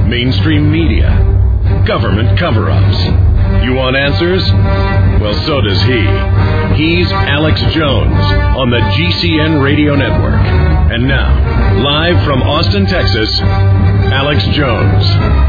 mainstream media, government cover-ups. You want answers? Well, so does he. He's Alex Jones on the GCN Radio Network. And now, live from Austin, Texas, Alex Jones.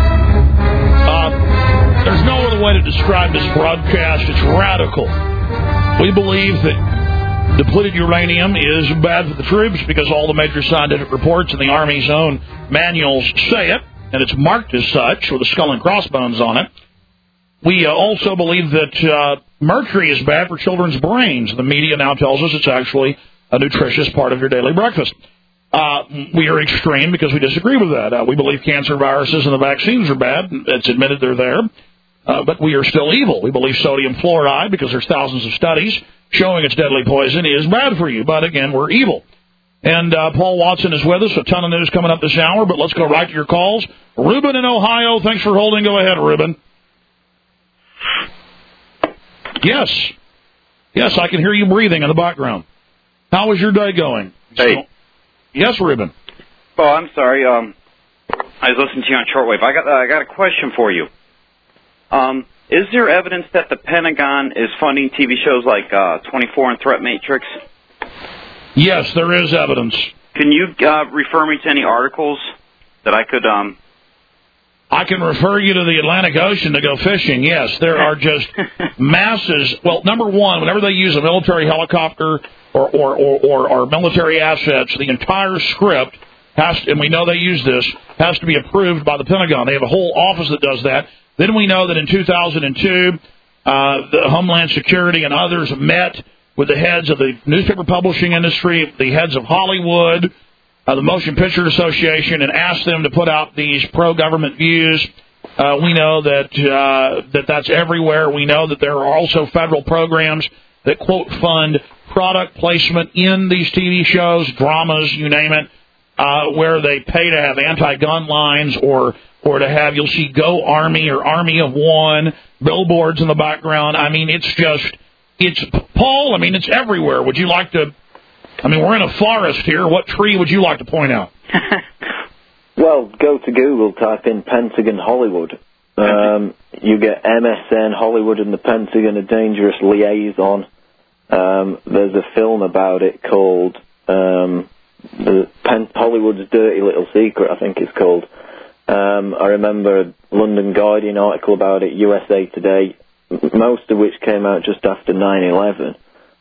There's no other way to describe this broadcast. It's radical. We believe that depleted uranium is bad for the troops because all the major scientific reports in the Army's own manuals say it, and it's marked as such with a skull and crossbones on it. We also believe that mercury is bad for children's brains. The media now tells us it's actually a nutritious part of your daily breakfast. We are extreme because we disagree with that. We believe cancer viruses and the vaccines are bad. It's admitted they're there. But we are still evil. We believe sodium fluoride, because there's thousands of studies showing it's deadly poison, is bad for you. But, again, we're evil. And Paul Watson is with us. A ton of news coming up this hour, but let's go right to your calls. Ruben in Ohio, thanks for holding. Go ahead, Ruben. Yes. Yes, I can hear you breathing in the background. How is your day going? Hey. Yes, Ruben. Oh, I'm sorry. I was listening to you on shortwave. I got a question for you. Is there evidence that the Pentagon is funding TV shows like 24 and Threat Matrix? Yes, there is evidence. Can you refer me to any articles that I could... I can refer you to the Atlantic Ocean to go fishing, yes. There are just masses. Well, number one, whenever they use a military helicopter or military assets, the entire script has to, and we know they use this, has to be approved by the Pentagon. They have a whole office that does that. Then we know that in 2002, the Homeland Security and others met with the heads of the newspaper publishing industry, the heads of Hollywood, the Motion Picture Association, and asked them to put out these pro-government views. We know that that's everywhere. We know that there are also federal programs that, quote, fund product placement in these TV shows, dramas, you name it, where they pay to have anti-gun lines or to have, you'll see Go Army or Army of One, billboards in the background. I mean, it's Paul, I mean, it's everywhere. Would you like to, I mean, we're in a forest here. What tree would you like to point out? Well, go to Google, type in Pentagon Hollywood. You get MSN, Hollywood and the Pentagon, a dangerous liaison. There's a film about it called Hollywood's Dirty Little Secret, I think it's called. I remember a London Guardian article about it, USA Today, most of which came out just after 9/11.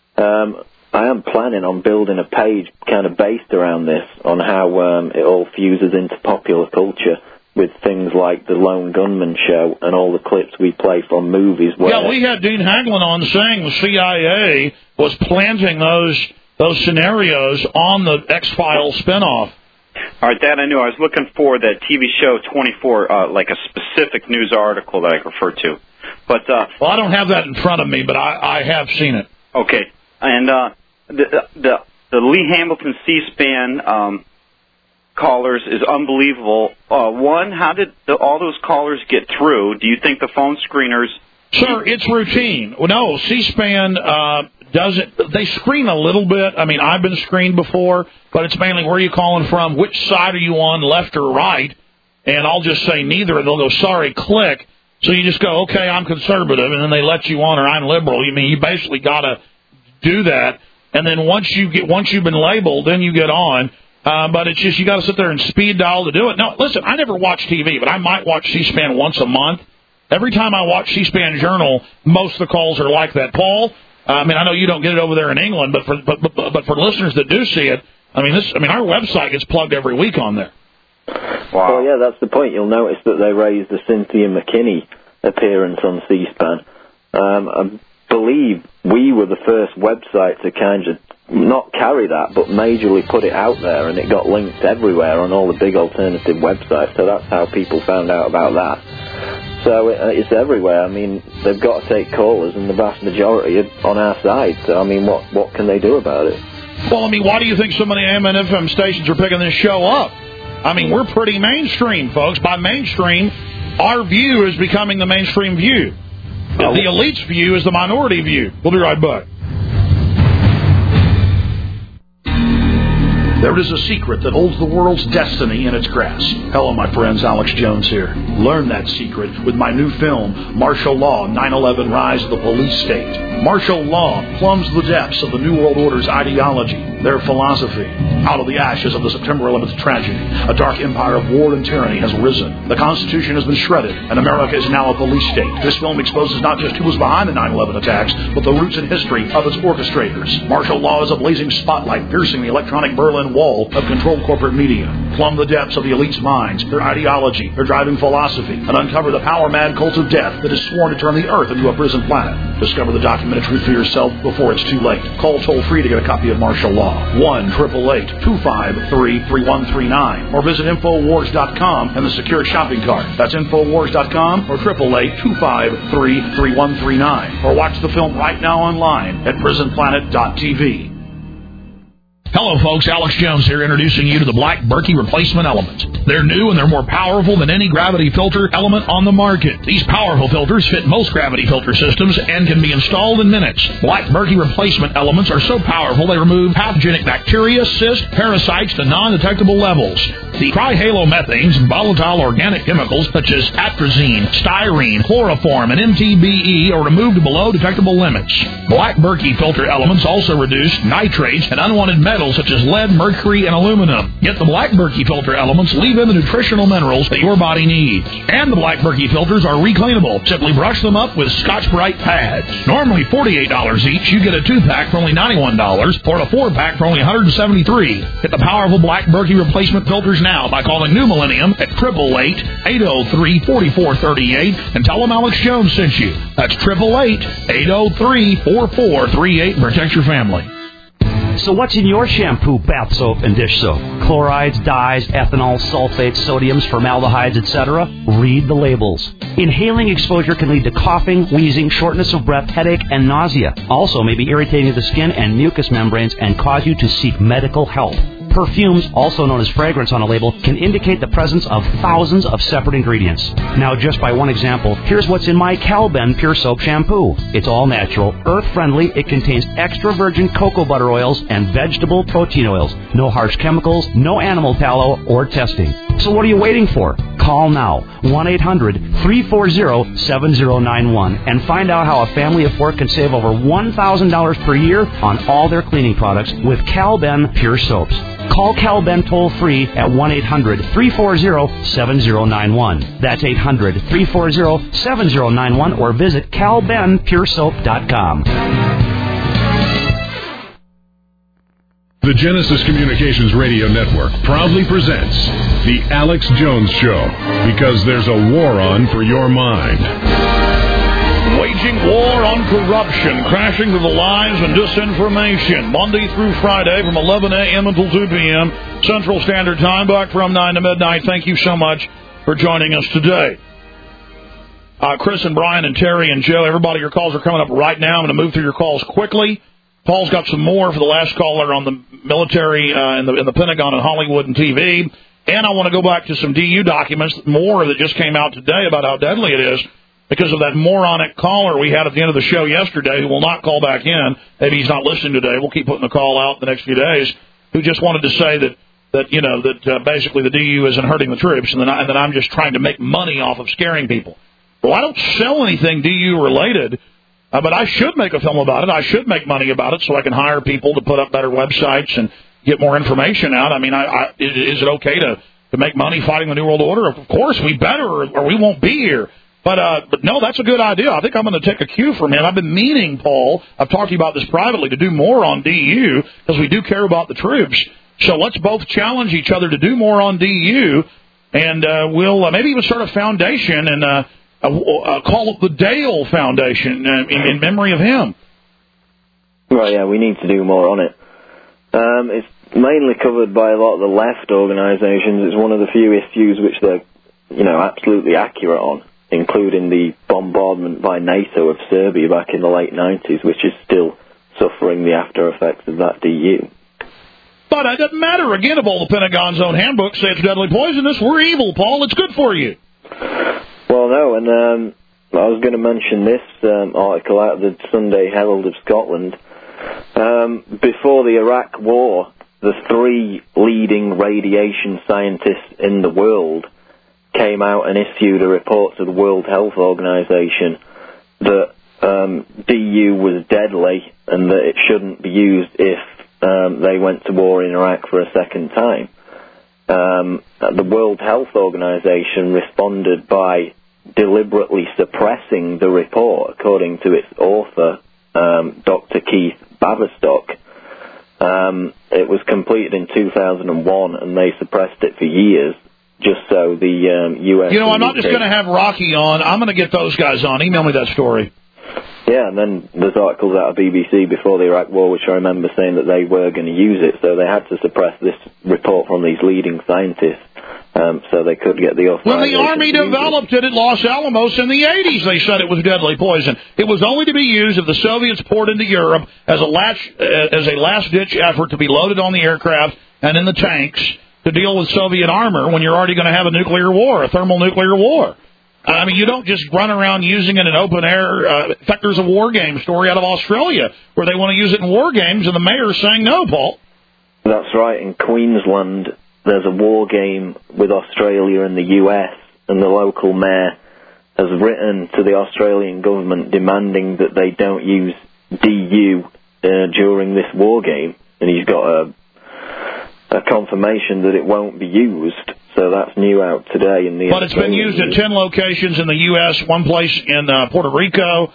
I am planning on building a page kind of based around this, on how it all fuses into popular culture with things like the Lone Gunman show and all the clips we play from movies. Yeah, we had Dean Haglund on saying the CIA was planting those scenarios on the X-Files spinoff. All right, that I knew. I was looking for that TV show 24, like a specific news article that I could refer to. But well, I don't have that in front of me, but I have seen it. Okay, and the Lee Hamilton C-SPAN callers is unbelievable. One, how did all those callers get through? Do you think the phone screeners... Sir, it's routine. Well, no, C-SPAN doesn't... They screen a little bit. I mean, I've been screened before, but it's mainly where are you calling from, which side are you on, left or right, and I'll just say neither, and they'll go, sorry, click. So you just go, okay, I'm conservative, and then they let you on, or I'm liberal. You mean you basically got to do that, and then once you've been labeled, then you get on. But it's just you got to sit there and speed dial to do it. Now, listen, I never watch TV, but I might watch C-SPAN once a month. Every time I watch C-SPAN Journal, most of the calls are like that. Paul, I mean, I know you don't get it over there in England, but for listeners that do see it, I mean, our website gets plugged every week on there. Wow. Well, yeah, that's the point. You'll notice that they raised the Cynthia McKinney appearance on C-SPAN. I believe we were the first website to kind of not carry that, but majorly put it out there, and it got linked everywhere on all the big alternative websites, so that's how people found out about that. So it's everywhere. I mean, they've got to take callers, and the vast majority are on our side, so I mean, what can they do about it? Well, I mean, why do you think so many AM and FM stations are picking this show up? I mean, we're pretty mainstream, folks. By mainstream, our view is becoming the mainstream view. The elite's view is the minority view. We'll be right back. There is a secret that holds the world's destiny in its grasp. Hello, my friends. Alex Jones here. Learn that secret with my new film, Martial Law, 9/11 Rise of the Police State. Martial law plumbs the depths of the New World Order's ideology, their philosophy. Out of the ashes of the September 11th tragedy, a dark empire of war and tyranny has risen. The Constitution has been shredded, and America is now a police state. This film exposes not just who was behind the 9/11 attacks, but the roots and history of its orchestrators. Martial law is a blazing spotlight piercing the electronic Berlin Wall of controlled corporate media. Plumb the depths of the elite's minds, their ideology, their driving philosophy, and uncover the power-mad cult of death that is sworn to turn the Earth into a prison planet. Discover the documented truth for yourself before it's too late. Call toll-free to get a copy of Martial Law. 1-888-253-3139. Or visit Infowars.com and the secure shopping cart. That's Infowars.com or 888-253-3139. Or watch the film right now online at PrisonPlanet.tv. Hello, folks. Alex Jones here, introducing you to the Black Berkey replacement elements. They're new and they're more powerful than any gravity filter element on the market. These powerful filters fit most gravity filter systems and can be installed in minutes. Black Berkey replacement elements are so powerful they remove pathogenic bacteria, cysts, parasites to non-detectable levels. The trihalomethanes and volatile organic chemicals such as atrazine, styrene, chloroform, and MTBE are removed to below detectable limits. Black Berkey filter elements also reduce nitrates and unwanted metals such as lead, mercury, and aluminum. Yet the Black Berkey filter elements leave in the nutritional minerals that your body needs. And the Black Berkey filters are recleanable. Simply brush them up with Scotch-Brite pads. Normally $48 each, you get a 2-pack for only $91 or a 4-pack for only $173. Get the powerful Black Berkey replacement filters now by calling New Millennium at 888-803-4438 and tell them Alex Jones sent you. That's 888-803-4438 and protect your family. So what's in your shampoo, bath soap, and dish soap? Chlorides, dyes, ethanol, sulfates, sodiums, formaldehydes, etc.? Read the labels. Inhaling exposure can lead to coughing, wheezing, shortness of breath, headache, and nausea. Also may be irritating to the skin and mucous membranes and cause you to seek medical help. Perfumes, also known as fragrance on a label, can indicate the presence of thousands of separate ingredients. Now, just by one example, here's what's in my Calben Pure Soap Shampoo. It's all natural, earth-friendly, it contains extra virgin cocoa butter oils and vegetable protein oils. No harsh chemicals, no animal tallow, or testing. So what are you waiting for? Call now, 1-800-340-7091, and find out how a family of 4 can save over $1,000 per year on all their cleaning products with Calben Pure Soaps. Call Calben toll-free at 1-800-340-7091. That's 800-340-7091, or visit CalbenPureSoap.com. The Genesis Communications Radio Network proudly presents The Alex Jones Show, because there's a war on for your mind. Waging war on corruption, crashing through the lies and disinformation, Monday through Friday from 11 a.m. until 2 p.m. Central Standard Time, back from 9 to midnight. Thank you so much for joining us today. Chris and Brian and Terry and Joe, everybody, your calls are coming up right now. I'm going to move through your calls quickly. Paul's got some more for the last caller on the military in the Pentagon and Hollywood and TV. And I want to go back to some DU documents, more that just came out today about how deadly it is because of that moronic caller we had at the end of the show yesterday who will not call back in. Maybe he's not listening today. We'll keep putting the call out the next few days, who just wanted to say that basically the DU isn't hurting the troops and that I'm just trying to make money off of scaring people. Well, I don't sell anything DU related. But I should make a film about it. I should make money about it so I can hire people to put up better websites and get more information out. I mean, is it okay to make money fighting the New World Order? Of course, we better, or we won't be here. But no, that's a good idea. I think I'm going to take a cue from him. I've been meaning, Paul, I've talked to you about this privately, to do more on DU because we do care about the troops. So let's both challenge each other to do more on DU, and we'll maybe even start a foundation and call it the Dale Foundation in memory of him. Right, yeah, we need to do more on it. It's mainly covered by a lot of the left organisations. It's one of the few issues which they're, absolutely accurate on, including the bombardment by NATO of Serbia back in the late 90s, which is still suffering the after effects of that DU. But it doesn't matter. Again, if all the Pentagon's own handbooks say it's deadly poisonous, we're evil, Paul. It's good for you. Well, no, and I was going to mention this article out of the Sunday Herald of Scotland. Before the Iraq War, the 3 leading radiation scientists in the world came out and issued a report to the World Health Organization that DU was deadly and that it shouldn't be used if they went to war in Iraq for a second time. The World Health Organization responded by deliberately suppressing the report, according to its author, Dr. Keith Baverstock. It was completed in 2001, and they suppressed it for years, just so the U.S. You know, I'm not just going to have Rocky on. I'm going to get those guys on. Email me that story. Yeah, and then there's articles out of BBC before the Iraq War, which I remember saying that they were going to use it, so they had to suppress this report from these leading scientists, so they could get the authorization. When the Army developed it at Los Alamos in the 80s, they said it was deadly poison. It was only to be used if the Soviets poured into Europe as a last-ditch effort to be loaded on the aircraft and in the tanks to deal with Soviet armor when you're already going to have a nuclear war, a thermonuclear war. I mean, you don't just run around using it in open air. In fact, there's a war game story out of Australia where they want to use it in war games, and the mayor's saying no, Paul. That's right. In Queensland, there's a war game with Australia and the US, and the local mayor has written to the Australian government demanding that they don't use DU during this war game, and he's got a confirmation that it won't be used. So that's new out today. But it's been used in 10 locations in the U.S., one place in Puerto Rico.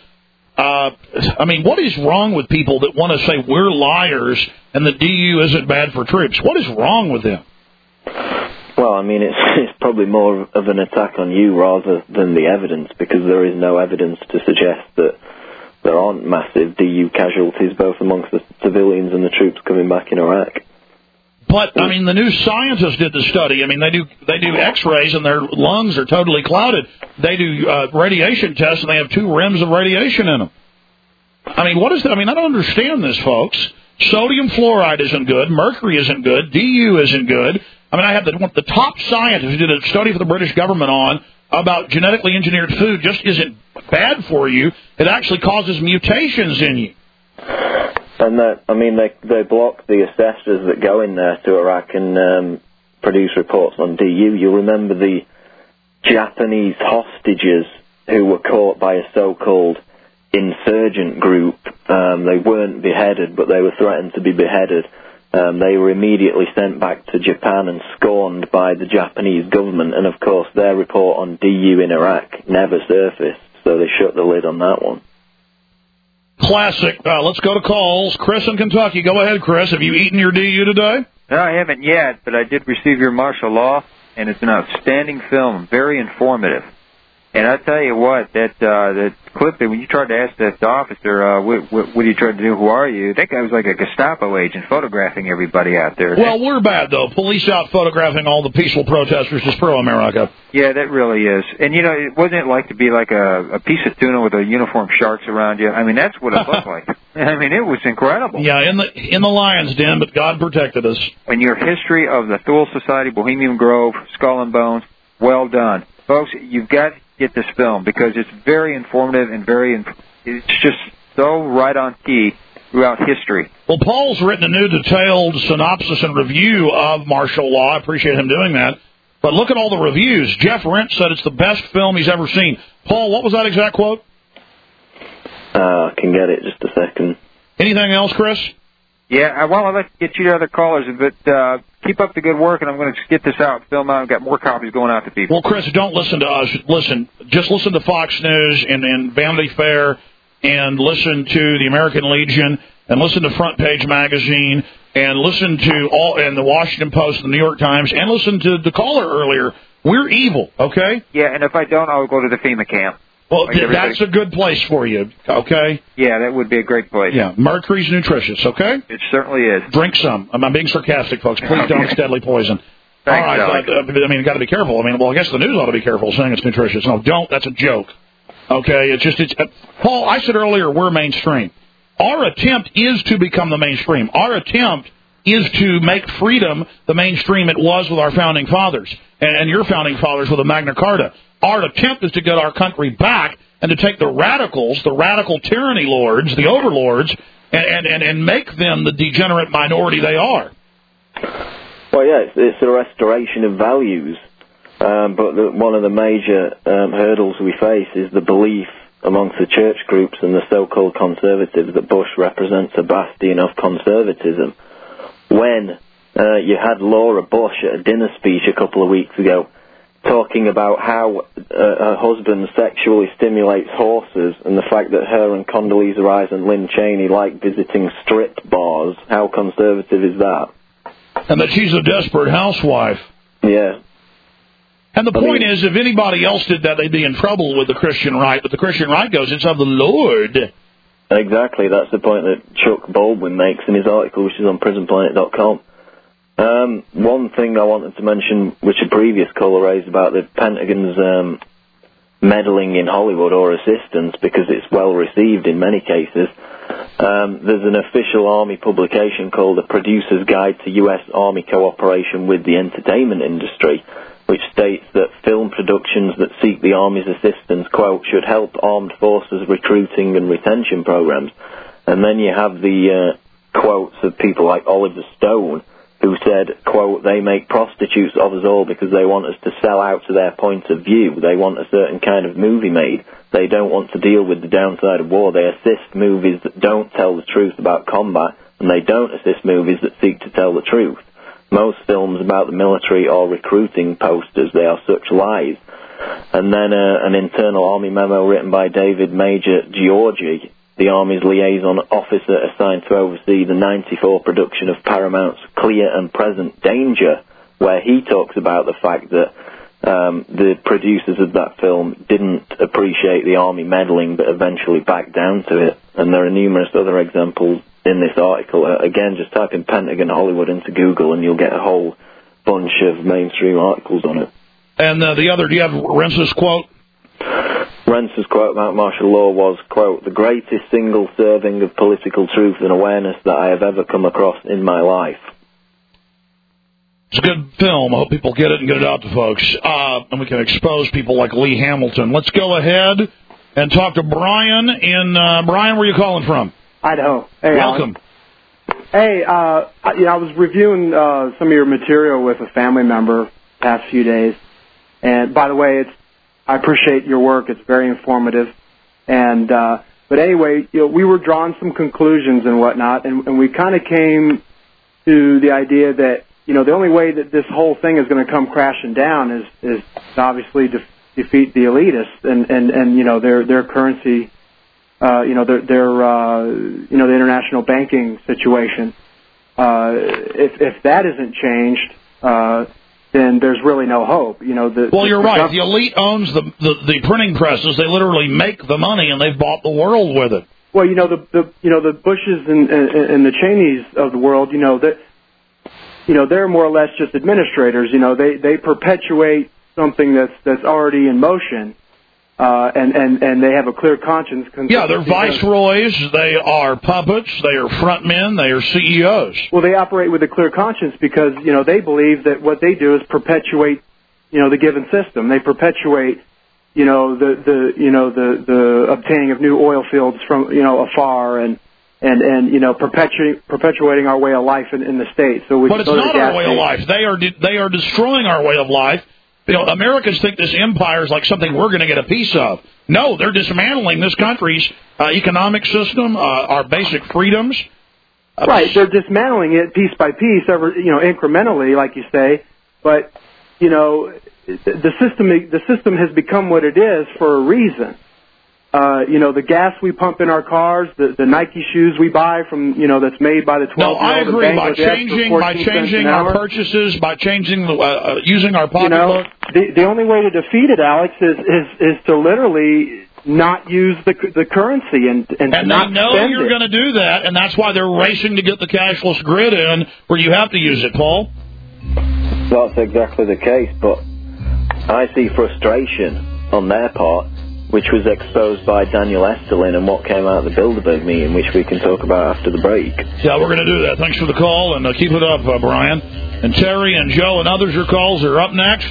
I mean, what is wrong with people that want to say we're liars and the DU isn't bad for troops? What is wrong with them? Well, I mean, it's probably more of an attack on you rather than the evidence, because there is no evidence to suggest that there aren't massive DU casualties, both amongst the civilians and the troops coming back in Iraq. But, I mean, the new scientists did the study. I mean, they do X-rays, and their lungs are totally clouded. They do radiation tests, and they have 2 rims of radiation in them. I mean, what is that? I mean, I don't understand this, folks. Sodium fluoride isn't good. Mercury isn't good. DU isn't good. I mean, I have the top scientist who did a study for the British government on about genetically engineered food just isn't bad for you. It actually causes mutations in you. And they block the assessors that go in there to Iraq and produce reports on DU. You'll remember the Japanese hostages who were caught by a so-called insurgent group. They weren't beheaded, but they were threatened to be beheaded. They were immediately sent back to Japan and scorned by the Japanese government. And, of course, their report on DU in Iraq never surfaced, so they shut the lid on that one. Classic. Let's go to calls. Chris in Kentucky. Go ahead, Chris. Have you eaten your DU today? No, I haven't yet, but I did receive your martial law, and it's an outstanding film, very informative. And I tell you what, that clip that when you tried to ask that officer, what are you trying to do? Who are you? That guy was like a Gestapo agent photographing everybody out there. Well, we're bad, though. Police out photographing all the peaceful protesters is pro-America. Yeah, that really is. And, you know, it wasn't like to be like a piece of tuna with a uniformed sharks around you. I mean, that's what it looked like. I mean, it was incredible. Yeah, in the lion's den, but God protected us. And your history of the Thule Society, Bohemian Grove, Skull and Bones, well done. Folks, you've got to get this film because it's very informative and it's just so right on key throughout history. Well, Paul's written a new detailed synopsis and review of martial law. I appreciate him doing that. But look at all the reviews. Jeff Rent said it's the best film he's ever seen. Paul, what was that exact quote? I can get it just a second. Anything else, Chris? Yeah, well, I'd like to get you to other callers, but keep up the good work, and I'm going to get this out, film out, and got more copies going out to people. Well, Chris, don't listen to us. Just listen to Fox News and Vanity Fair, and listen to the American Legion, and listen to Front Page Magazine, and listen to and the Washington Post and the New York Times, and listen to the caller earlier. We're evil, okay? Yeah, and if I don't, I'll go to the FEMA camp. Well, that's a good place for you, okay? Yeah, that would be a great place. Yeah, mercury's nutritious, okay? It certainly is. Drink some. I'm being sarcastic, folks. Please don't. It's deadly poison. Thanks, all right, I mean, got to be careful. I mean, well, I guess the news ought to be careful saying it's nutritious. No, don't. That's a joke. Okay, Paul, I said earlier we're mainstream. Our attempt is to become the mainstream. Our attempt is to make freedom the mainstream it was with our founding fathers and your founding fathers with the Magna Carta. Our attempt is to get our country back and to take the radicals, the radical tyranny lords, the overlords, and make them the degenerate minority they are. Well, yeah, it's a restoration of values, but one of the major hurdles we face is the belief amongst the church groups and the so-called conservatives that Bush represents a bastion of conservatism. When you had Laura Bush at a dinner speech a couple of weeks ago talking about how her husband sexually stimulates horses and the fact that her and Condoleezza Rice and Lynn Cheney like visiting strip bars, how conservative is that? And that she's a desperate housewife. Yeah. And the point is, if anybody else did that, they'd be in trouble with the Christian right. But the Christian right goes, it's of the Lord. Exactly. That's the point that Chuck Baldwin makes in his article, which is on prisonplanet.com. One thing I wanted to mention, which a previous caller raised about the Pentagon's meddling in Hollywood or assistance, because it's well received in many cases. There's an official Army publication called The Producer's Guide to U.S. Army Cooperation with the Entertainment Industry, which states that film productions that seek the Army's assistance, quote, should help armed forces recruiting and retention programs. And then you have the quotes of people like Oliver Stone, who said, quote, they make prostitutes of us all because they want us to sell out to their point of view. They want a certain kind of movie made. They don't want to deal with the downside of war. They assist movies that don't tell the truth about combat, and they don't assist movies that seek to tell the truth. Most films about the military are recruiting posters. They are such lies. And then an internal Army memo written by David Major Georgi, the Army's liaison officer assigned to oversee the 94 production of Paramount's Clear and Present Danger, where he talks about the fact that the producers of that film didn't appreciate the Army meddling but eventually backed down to it. And there are numerous other examples in this article. Again, just type in Pentagon Hollywood into Google and you'll get a whole bunch of mainstream articles on it. And the other, do you have Rentz's quote? Rentz's quote about martial law was, quote, the greatest single serving of political truth and awareness that I have ever come across in my life. It's a good film. I hope people get it and get it out to folks. And we can expose people like Lee Hamilton. Let's go ahead and talk to Brian. Brian, where are you calling from? Idaho. Hey, welcome. Alan. Hey, I was reviewing some of your material with a family member the past few days. And by the way, I appreciate your work. It's very informative. And but anyway, we were drawing some conclusions and whatnot, and we kind of came to the idea that the only way that this whole thing is going to come crashing down is obviously defeat the elitists and their currency, the international banking situation. If that isn't changed, then there's really no hope. Well, you're right. The elite owns the printing presses. They literally make the money, and they've bought the world with it. Well, the Bushes and the Cheneys of the world, they're more or less just administrators. They perpetuate something that's already in motion, and they have a clear conscience. Yeah, they're viceroys. They are puppets. They are front men. They are CEOs. Well, they operate with a clear conscience because they believe that what they do is perpetuate the given system. They perpetuate the obtaining of new oil fields from afar and perpetuating our way of life in the States. But it's not our way of life. They are destroying our way of life. Americans think this empire is like something we're going to get a piece of. No, they're dismantling this country's economic system, our basic freedoms. Right, they're dismantling it piece by piece, incrementally, like you say. But the system has become what it is for a reason. The gas we pump in our cars, the Nike shoes we buy from, that's made by the 12-year-old. No, I agree. By changing our purchases, by changing using our pocketbook. The only way to defeat it, Alex, is to literally not use the currency and they know you're going to do that, and that's why they're racing to get the cashless grid in, where you have to use it, Paul. That's exactly the case, but I see frustration on their part, which was exposed by Daniel Esterlin and what came out of the Bilderberg meeting, which we can talk about after the break. Yeah, we're going to do that. Thanks for the call, and keep it up, Brian. And Terry and Joe and others, your calls are up next.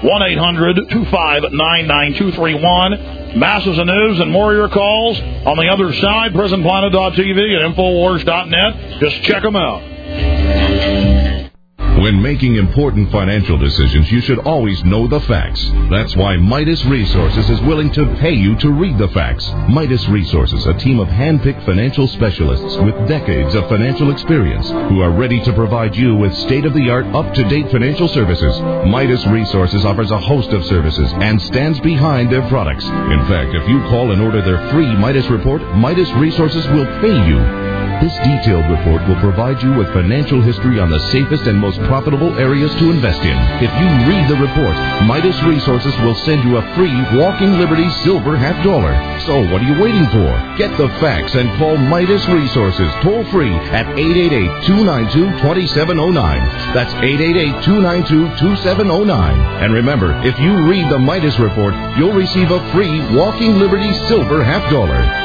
1-800-259-9231. Masses of news and more of your calls on the other side. PrisonPlanet.tv and Infowars.net. Just check them out. When making important financial decisions, you should always know the facts. That's why Midas Resources is willing to pay you to read the facts. Midas Resources, a team of hand-picked financial specialists with decades of financial experience who are ready to provide you with state-of-the-art, up-to-date financial services. Midas Resources offers a host of services and stands behind their products. In fact, if you call and order their free Midas report, Midas Resources will pay you. This detailed report will provide you with financial history on the safest and most profitable areas to invest in. If you read the report, Midas Resources will send you a free Walking Liberty Silver $50. So what are you waiting for? Get the facts and call Midas Resources toll free at 888-292-2709. That's 888-292-2709. And remember, if you read the Midas report, you'll receive a free Walking Liberty Silver $50.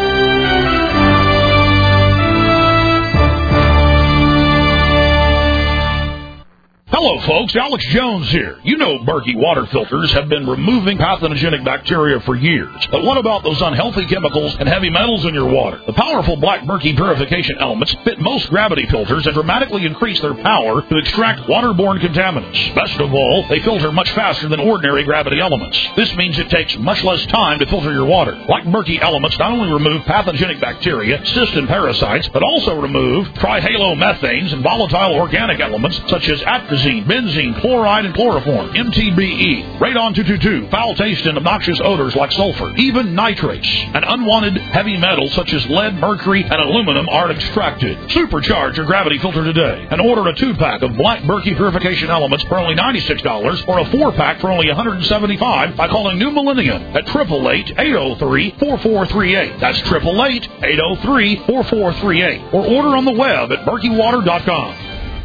Hello, folks. Alex Jones here. You know Berkey water filters have been removing pathogenic bacteria for years. But what about those unhealthy chemicals and heavy metals in your water? The powerful Black Berkey purification elements fit most gravity filters and dramatically increase their power to extract waterborne contaminants. Best of all, they filter much faster than ordinary gravity elements. This means it takes much less time to filter your water. Black Berkey elements not only remove pathogenic bacteria, cysts, and parasites, but also remove trihalomethanes and volatile organic elements such as atrazine, benzene, chloride, and chloroform, MTBE, radon-222, foul-taste and obnoxious odors like sulfur, even nitrates, and unwanted heavy metals such as lead, mercury, and aluminum are extracted. Supercharge your gravity filter today and order a 2-pack of Black Berkey purification elements for only $96 or a 4-pack for only $175 by calling New Millennium at 888-803-4438. That's 888-803-4438. Or order on the web at berkeywater.com.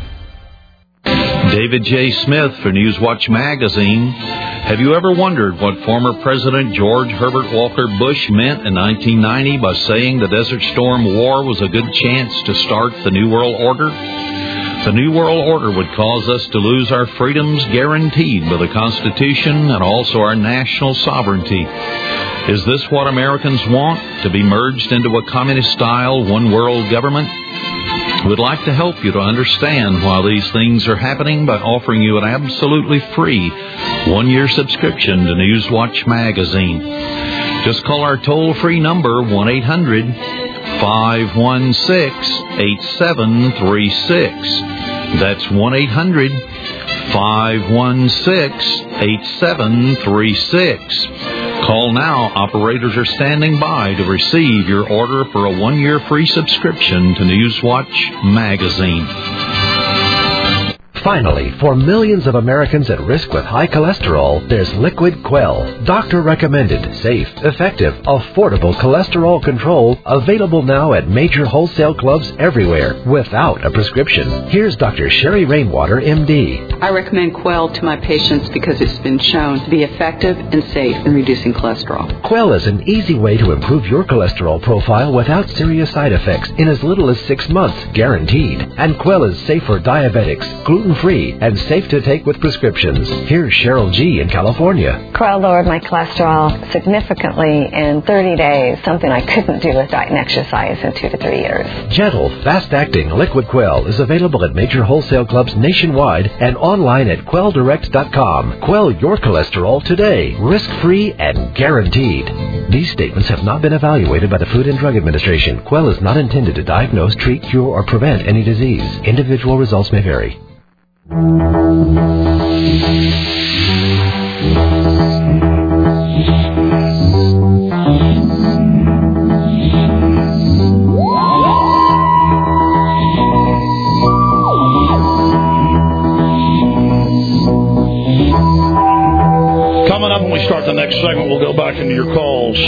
David J. Smith for Newswatch Magazine. Have you ever wondered what former President George Herbert Walker Bush meant in 1990 by saying the Desert Storm War was a good chance to start the New World Order? The New World Order would cause us to lose our freedoms guaranteed by the Constitution and also our national sovereignty. Is this what Americans want, to be merged into a communist-style one-world government? We'd like to help you to understand why these things are happening by offering you an absolutely free 1-year subscription to Newswatch Magazine. Just call our toll-free number, 1-800-516-8736. That's 1-800-516-8736. Call now. Operators are standing by to receive your order for a 1-year free subscription to Newswatch Magazine. Finally, for millions of Americans at risk with high cholesterol, there's Liquid Quell. Doctor-recommended, safe, effective, affordable cholesterol control, available now at major wholesale clubs everywhere without a prescription. Here's Dr. Sherry Rainwater, MD. I recommend Quell to my patients because it's been shown to be effective and safe in reducing cholesterol. Quell is an easy way to improve your cholesterol profile without serious side effects in as little as 6 months, guaranteed. And Quell is safe for diabetics, gluten-free, and safe to take with prescriptions. Here's Cheryl G. in California. Quell lowered my cholesterol significantly in 30 days, something I couldn't do with diet and exercise in 2 to 3 years. Gentle, fast-acting Liquid Quell is available at major wholesale clubs nationwide and online at quelldirect.com. Quell your cholesterol today, risk-free and guaranteed. These statements have not been evaluated by the Food and Drug Administration. Quell is not intended to diagnose, treat, cure, or prevent any disease. Individual results may vary. Coming up when we start the next segment, we'll go back into your calls.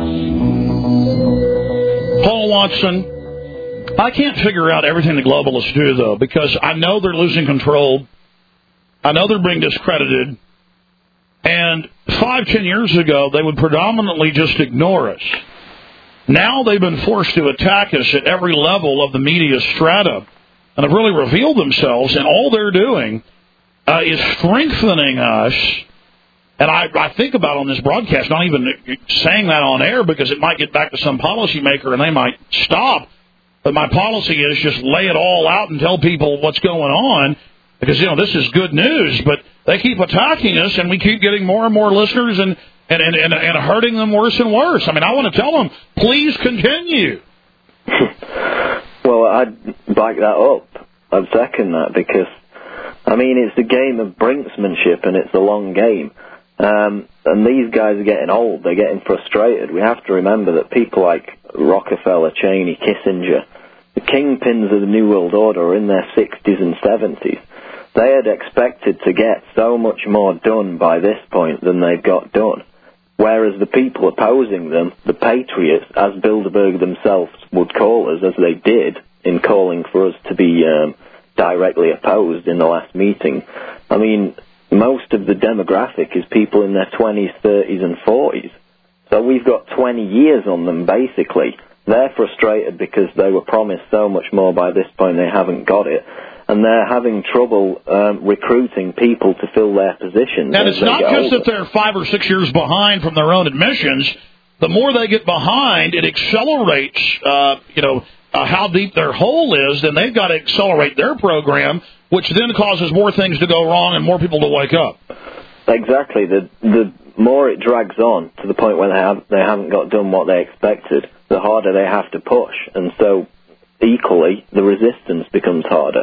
Paul Watson, I can't figure out everything the globalists do, though, because I know they're losing control. I know they're being discredited. And 5-10 years ago, they would predominantly just ignore us. Now they've been forced to attack us at every level of the media strata and have really revealed themselves, and all they're doing is strengthening us. And I think about on this broadcast, not even saying that on air because it might get back to some policymaker and they might stop. But my policy is just lay it all out and tell people what's going on. because, this is good news, but they keep attacking us, and we keep getting more and more listeners and hurting them worse and worse. I mean, I want to tell them, please continue. Well, I'd back that up. I'd second that because, it's a game of brinksmanship and it's a long game. And these guys are getting old. They're getting frustrated. We have to remember that people like Rockefeller, Cheney, Kissinger, the kingpins of the New World Order are in their 60s and 70s. They had expected to get so much more done by this point than they've got done. Whereas the people opposing them, the patriots, as Bilderberg themselves would call us, as they did in calling for us to be directly opposed in the last meeting, most of the demographic is people in their 20s, 30s and 40s. So we've got 20 years on them, basically. They're frustrated because they were promised so much more by this point they haven't got it. And they're having trouble recruiting people to fill their positions. And it's not just that they're 5 or 6 years behind from their own admissions. The more they get behind, it accelerates, how deep their hole is. Then they've got to accelerate their program, which then causes more things to go wrong and more people to wake up. Exactly. The more it drags on to the point where they haven't got done what they expected, the harder they have to push. And so, equally, the resistance becomes harder.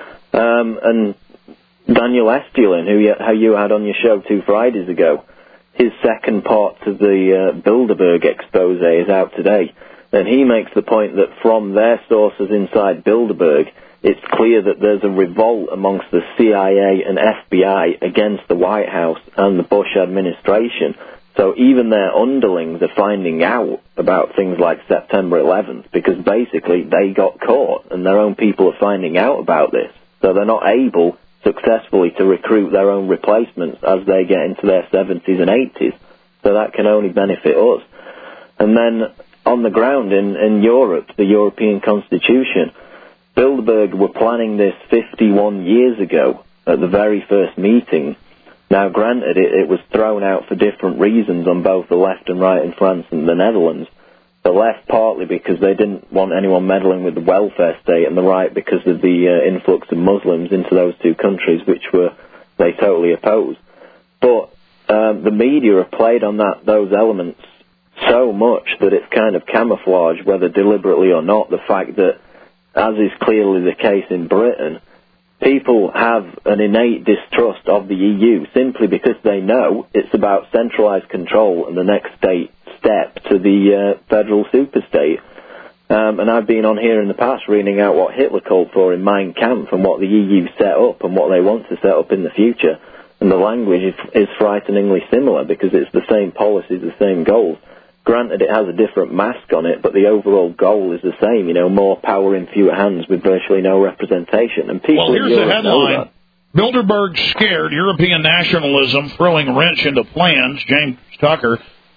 And Daniel Estulin, who you had on your show 2 Fridays ago, his second part to the Bilderberg expose is out today. And he makes the point that from their sources inside Bilderberg, it's clear that there's a revolt amongst the CIA and FBI against the White House and the Bush administration. So even their underlings are finding out about things like September 11th because basically they got caught and their own people are finding out about this. So they're not able successfully to recruit their own replacements as they get into their 70s and 80s. So that can only benefit us. And then on the ground in Europe, the European Constitution, Bilderberg were planning this 51 years ago at the very first meeting. Now, granted, it was thrown out for different reasons on both the left and right in France and the Netherlands. The left partly because they didn't want anyone meddling with the welfare state, and the right because of the influx of Muslims into those two countries, which they totally opposed. But the media have played on those elements so much that it's kind of camouflaged, whether deliberately or not, the fact that, as is clearly the case in Britain, people have an innate distrust of the EU simply because they know it's about centralised control and the next step to the federal superstate. And I've been on here in the past reading out what Hitler called for in Mein Kampf and what the EU set up and what they want to set up in the future. And the language is frighteningly similar because it's the same policies, the same goals. Granted, it has a different mask on it, but the overall goal is the same, more power in fewer hands with virtually no representation. And people here's the headline. Bilderberg scared European nationalism, throwing a wrench into plans. James Tucker,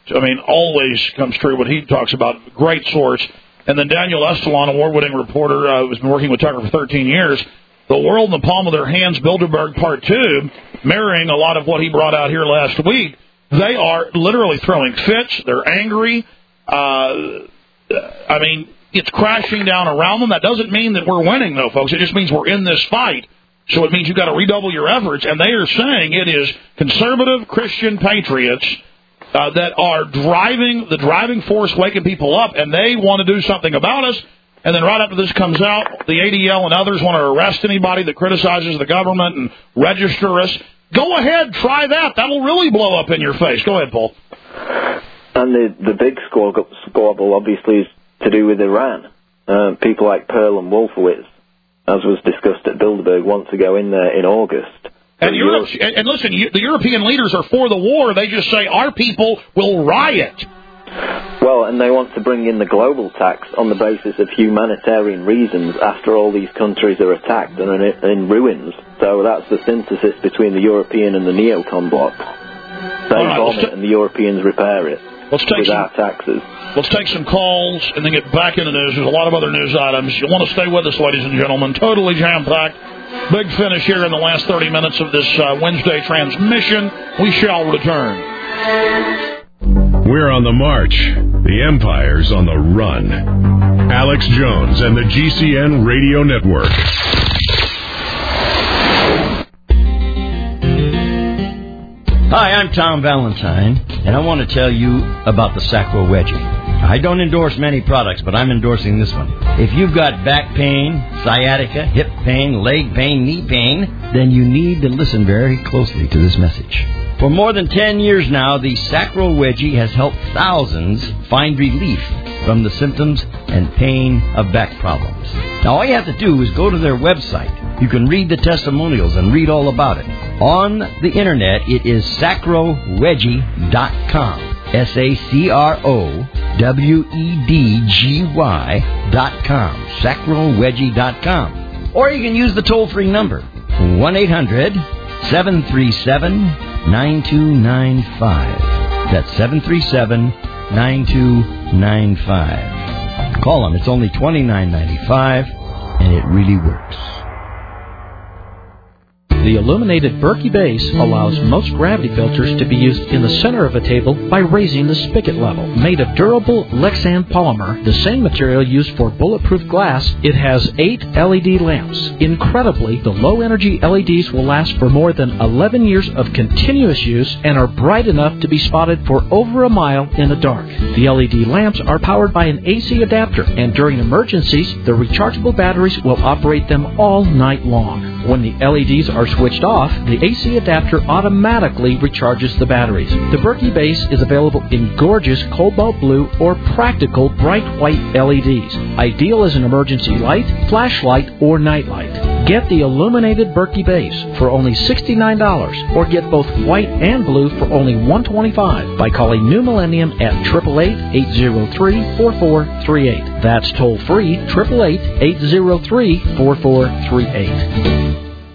always comes true what he talks about. Great source. And then Daniel Estulin, award-winning reporter, who's been working with Tucker for 13 years. The World in the Palm of Their Hands, Bilderberg Part 2, mirroring a lot of what he brought out here last week. They are literally throwing fits. They're angry. It's crashing down around them. That doesn't mean that we're winning, though, folks. It just means we're in this fight. So it means you've got to redouble your efforts. And they are saying it is conservative Christian patriots that are the driving force, waking people up, and they want to do something about us. And then right after this comes out, the ADL and others want to arrest anybody that criticizes the government and register us. Go ahead, try that. That'll really blow up in your face. Go ahead, Paul. And the big squabble, obviously, is to do with Iran. People like Pearl and Wolfowitz, as was discussed at Bilderberg, want to go in there in August. And listen, the European leaders are for the war. They just say our people will riot. Well, and they want to bring in the global tax on the basis of humanitarian reasons after all these countries are attacked and are in ruins. So that's the synthesis between the European and the neocon bloc. They bomb it and the Europeans repair it with our taxes. Let's take some calls and then get back into news. There's a lot of other news items. You'll want to stay with us, ladies and gentlemen. Totally jam-packed. Big finish here in the last 30 minutes of this Wednesday transmission. We shall return. We're on the march. The Empire's on the run. Alex Jones and the GCN Radio Network. Hi, I'm Tom Valentine, and I want to tell you about the Sacro Wedgie. I don't endorse many products, but I'm endorsing this one. If you've got back pain, sciatica, hip pain, leg pain, knee pain, then you need to listen very closely to this message. For more than 10 years now, the Sacro Wedgie has helped thousands find relief from the symptoms and pain of back problems. Now, all you have to do is go to their website. You can read the testimonials and read all about it. On the internet, it is sacrowedgie.com. SACROWEDGY.com. sacrowedgie.com. Or you can use the toll-free number, 1-800-737-9295. That's 737-9295. Call them. It's only $29.95, and it really works. The illuminated Berkey base allows most gravity filters to be used in the center of a table by raising the spigot level. Made of durable Lexan polymer, the same material used for bulletproof glass, it has 8 LED lamps. Incredibly, the low-energy LEDs will last for more than 11 years of continuous use and are bright enough to be spotted for over a mile in the dark. The LED lamps are powered by an AC adapter, and during emergencies, the rechargeable batteries will operate them all night long. When the LEDs are switched off, the AC adapter automatically recharges the batteries. The Berkey base is available in gorgeous cobalt blue or practical bright white LEDs, ideal as an emergency light, flashlight, or nightlight. Get the illuminated Berkey base for only $69, or get both white and blue for only $125 by calling New Millennium at 888-803-4438. That's toll free, 888-803-4438.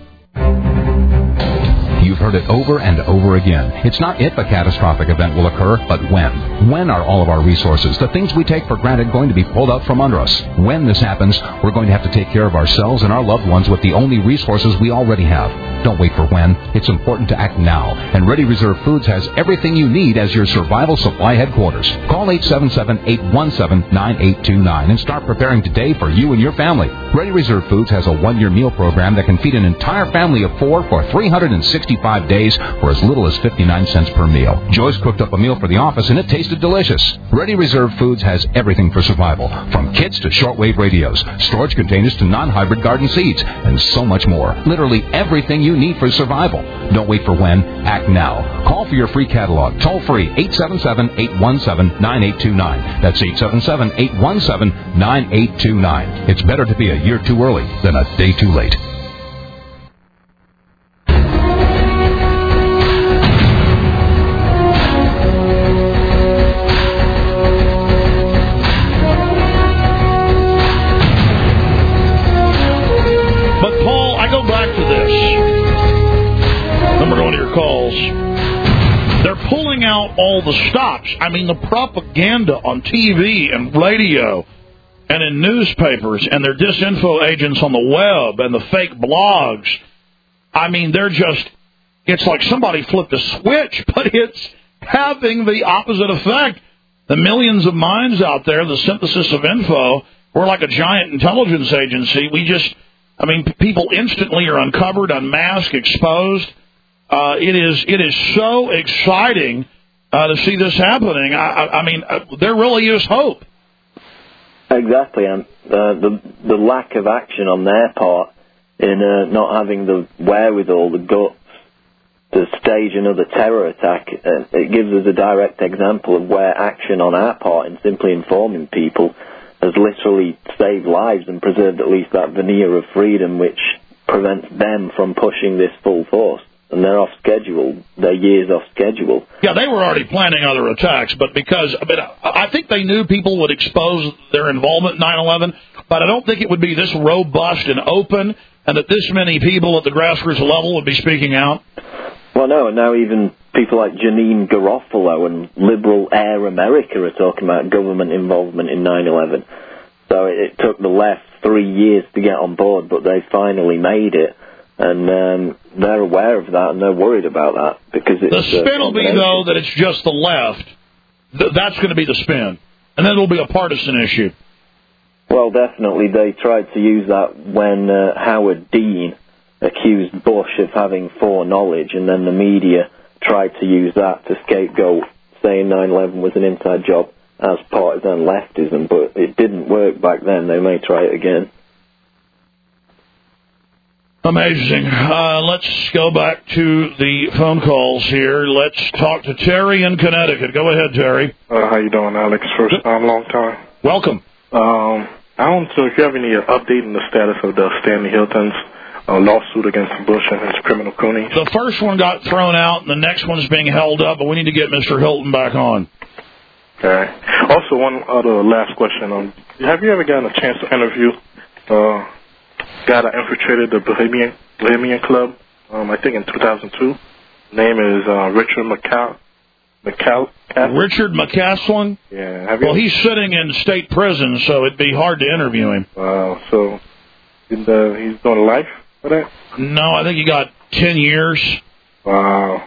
You've heard it over and over again. It's not if a catastrophic event will occur, but when. When are all of our resources, the things we take for granted, going to be pulled out from under us? When this happens, we're going to have to take care of ourselves and our loved ones with the only resources we already have. Don't wait for when. It's important to act now. And Ready Reserve Foods has everything you need as your survival supply headquarters. Call 877-817-9829 and start preparing today for you and your family. Ready Reserve Foods has a 1-year meal program that can feed an entire family of 4 for 365 days for as little as 59 cents per meal. Joyce cooked up a meal for the office and it tasted delicious. Ready Reserve Foods has everything for survival, from kits to shortwave radios, storage containers to non-hybrid garden seeds, and so much more. Literally everything you need for survival. Don't wait for when. Act now. Call for your free catalog. Toll free, 877-817-9829. That's 877-817-9829. It's better to be a year too early than a day too late. Calls. They're pulling out all the stops. I mean, the propaganda on TV and radio and in newspapers and their disinfo agents on the web and the fake blogs. I mean, it's like somebody flipped a switch, but it's having the opposite effect. The millions of minds out there, the synthesis of info, we're like a giant intelligence agency. People instantly are uncovered, unmasked, exposed. It is so exciting to see this happening. There really is hope. Exactly, and the lack of action on their part in not having the wherewithal, the guts to stage another terror attack, it gives us a direct example of where action on our part in simply informing people has literally saved lives and preserved at least that veneer of freedom which prevents them from pushing this full force. And they're off schedule. They're years off schedule. Yeah, they were already planning other attacks, but I think they knew people would expose their involvement in 9/11, but I don't think it would be this robust and open, and that this many people at the grassroots level would be speaking out. Well, no, and now even people like Janine Garofalo and Liberal Air America are talking about government involvement in 9/11. So it took the left 3 years to get on board, but they finally made it. And they're aware of that, and they're worried about that. Because the spin will be, though, that it's just the left. That's going to be the spin. And then it'll be a partisan issue. Well, definitely. They tried to use that when Howard Dean accused Bush of having foreknowledge, and then the media tried to use that to scapegoat saying 9/11 was an inside job as partisan leftism, but it didn't work back then. They may try it again. Amazing. Let's go back to the phone calls here. Let's talk to Terry in Connecticut. Go ahead, Terry. How you doing, Alex? First time, long time. Welcome. I don't know if you have any update on the status of the Stanley Hilton's lawsuit against Bush and his criminal cronies. The first one got thrown out, and the next one's being held up, but we need to get Mr. Hilton back on. Okay. Also, one other last question. Have you ever gotten a chance to interview guy that infiltrated the Bohemian Club, I think in 2002. Name is Richard Richard McCaslin? Yeah. Well, he's sitting in state prison, so it'd be hard to interview him. Wow. So he's doing life for that? No, I think he got 10 years. Wow.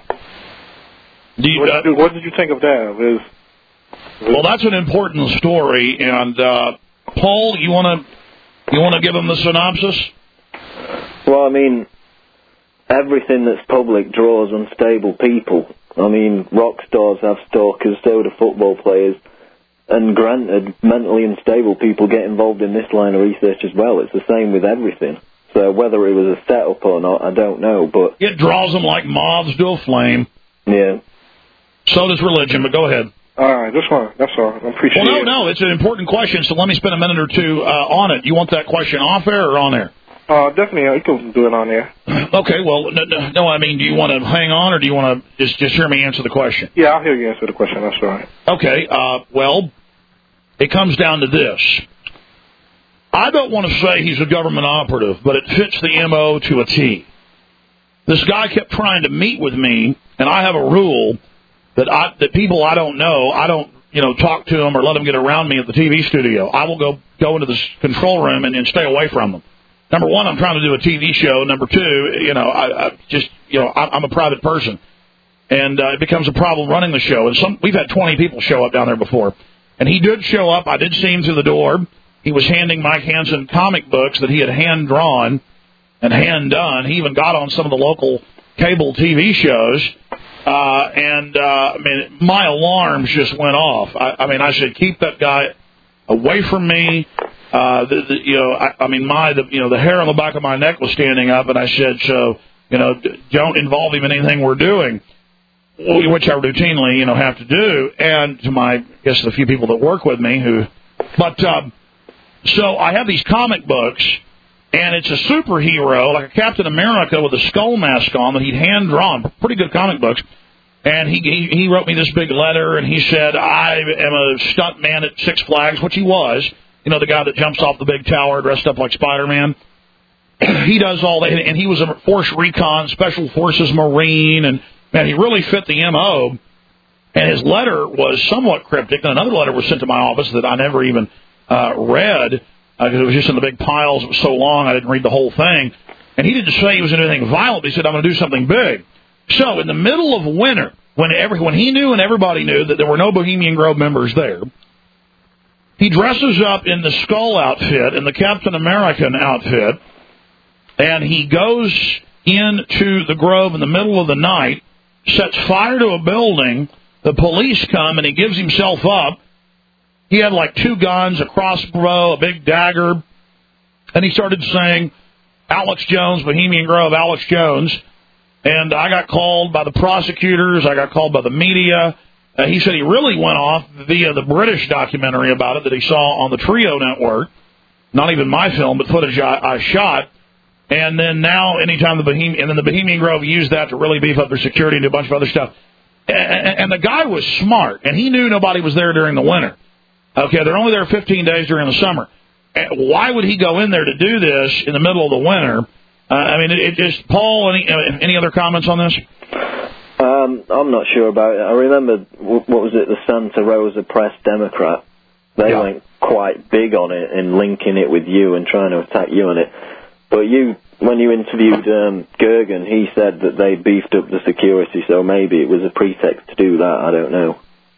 What did you think of that? Well, that's an important story, and Paul, you want to give him the synopsis? Well, I mean, everything that's public draws unstable people. I mean, rock stars have stalkers, so do football players. And granted, mentally unstable people get involved in this line of research as well. It's the same with everything. So whether it was a setup or not, I don't know. But it draws them like moths to a flame. Yeah. So does religion, but go ahead. All right, that's all. I appreciate it. No, it's an important question, so let me spend a minute or two on it. You want that question off air or on air? Definitely, you can do it on air. Okay, well, no, I mean, do you want to hang on, or do you want to just hear me answer the question? Yeah, I'll hear you answer the question, that's all right. Okay, well, it comes down to this. I don't want to say he's a government operative, but it fits the MO to a T. This guy kept trying to meet with me, and I have a rule that people I don't know, I don't, talk to them or let them get around me at the TV studio. I will go into the control room and stay away from them. Number one, I'm trying to do a TV show. Number two, I'm a private person. And it becomes a problem running the show. And we've had 20 people show up down there before. And he did show up. I did see him through the door. He was handing Mike Hansen comic books that he had hand-drawn and hand-done. He even got on some of the local cable TV shows. My alarms just went off. I said, keep that guy away from me. The hair on the back of my neck was standing up, and I said, don't involve him in anything we're doing, which I routinely, have to do. And to the few people that work with me so I have these comic books, and it's a superhero, like a Captain America with a skull mask on that he'd hand-drawn. Pretty good comic books. And he wrote me this big letter, and he said, I am a stunt man at Six Flags, which he was. The guy that jumps off the big tower dressed up like Spider-Man. He does all that, and he was a Force Recon, Special Forces Marine, and, man, he really fit the M.O., and his letter was somewhat cryptic, and another letter was sent to my office that I never even read, because it was just in the big piles. It was so long, I didn't read the whole thing. And he didn't say he was going to do anything violent. He said, I'm going to do something big. So in the middle of winter, when he knew and everybody knew that there were no Bohemian Grove members there, he dresses up in the skull outfit and the Captain American outfit, and he goes into the Grove in the middle of the night, sets fire to a building, the police come, and he gives himself up. He had like 2 guns, a crossbow, a big dagger, and he started saying, Alex Jones, Bohemian Grove, Alex Jones. And I got called by the prosecutors. I got called by the media. He said he really went off via the British documentary about it that he saw on the Trio Network. Not even my film, but footage I shot. And then now, anytime the Bohemian Grove used that to really beef up their security and do a bunch of other stuff. And the guy was smart, and he knew nobody was there during the winter. Okay, they're only there 15 days during the summer. Why would he go in there to do this in the middle of the winter? Paul, any other comments on this? I'm not sure about it. I remember, what was it, the Santa Rosa Press Democrat? They went quite big on it and linking it with you and trying to attack you on it. But when you interviewed Gergen, he said that they beefed up the security, so maybe it was a pretext to do that. I don't know.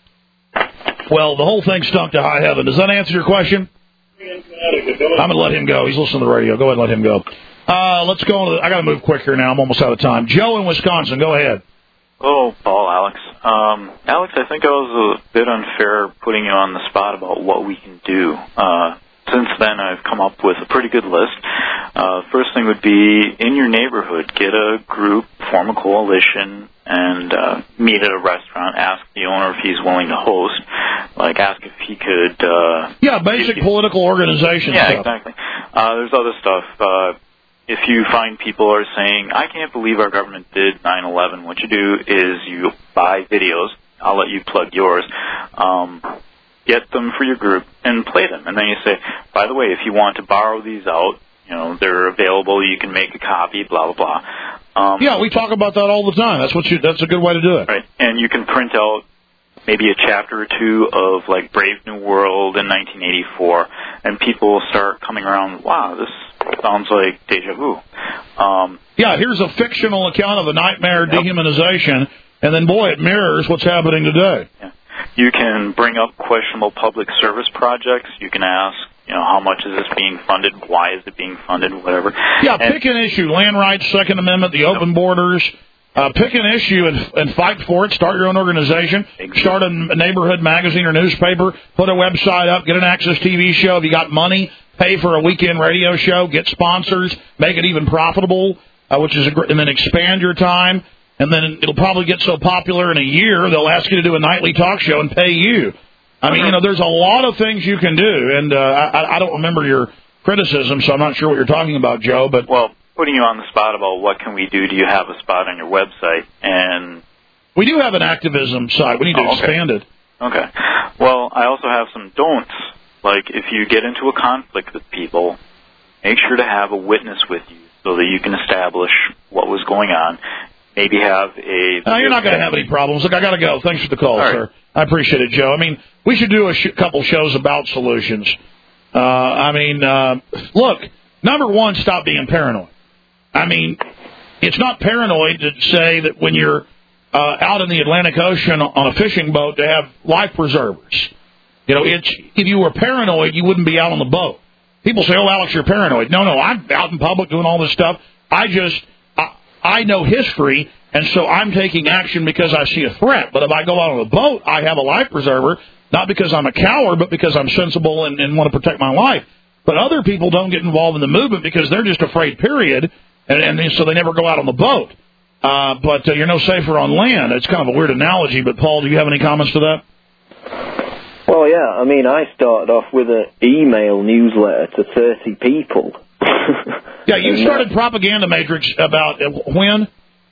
Well, the whole thing stunk to high heaven. Does that answer your question? I'm going to let him go. He's listening to the radio. Go ahead and let him go. Let's go on. I got to move quick here now. I'm almost out of time. Joe in Wisconsin, go ahead. Oh, Paul, Alex. Alex, I think I was a bit unfair putting you on the spot about what we can do. Since then, I've come up with a pretty good list. First thing would be, in your neighborhood, get a group, form a coalition, and meet at a restaurant. Ask the owner if he's willing to host. Like, ask if he could... basic political organization stuff. Yeah, exactly. There's other stuff. If you find people are saying, I can't believe our government did 9/11, what you do is you buy videos. I'll let you plug yours. Get them for your group and play them. And then you say, by the way, if you want to borrow these out, they're available. You can make a copy, blah, blah, blah. We talk about that all the time. That's a good way to do it. Right. And you can print out maybe a chapter or two of, like, Brave New World in 1984, and people will start coming around, wow, this sounds like deja vu. Here's a fictional account of a nightmare dehumanization, and then, boy, it mirrors what's happening today. Yeah. You can bring up questionable public service projects. You can ask, how much is this being funded? Why is it being funded? Whatever. Pick an issue. Land rights, Second Amendment, the open borders. Pick an issue and fight for it. Start your own organization. Start a neighborhood magazine or newspaper. Put a website up. Get an Access TV show. If you got money, pay for a weekend radio show. Get sponsors. Make it even profitable, and then expand your time. And then it'll probably get so popular in a year, they'll ask you to do a nightly talk show and pay you. I mean, there's a lot of things you can do. And I don't remember your criticism, so I'm not sure what you're talking about, Joe. But putting you on the spot about what can we do, you have a spot on your website? And we do have an activism site. We need to expand it. Okay. Well, I also have some don'ts. Like, if you get into a conflict with people, make sure to have a witness with you so that you can establish what was going on. Maybe have a... No, you're not going to have any problems. Look, I got to go. Thanks for the call, sir. I appreciate it, Joe. I mean, we should do a couple shows about solutions. Look, number one, stop being paranoid. I mean, it's not paranoid to say that when you're out in the Atlantic Ocean on a fishing boat to have life preservers. If you were paranoid, you wouldn't be out on the boat. People say, oh, Alex, you're paranoid. No, I'm out in public doing all this stuff. I know history, and so I'm taking action because I see a threat. But if I go out on a boat, I have a life preserver, not because I'm a coward, but because I'm sensible and want to protect my life. But other people don't get involved in the movement because they're just afraid, period, and so they never go out on the boat. But you're no safer on land. It's kind of a weird analogy, but, Paul, do you have any comments to that? Well, yeah. I mean, I started off with an email newsletter to 30 people. Yeah, you started Propaganda Matrix about when?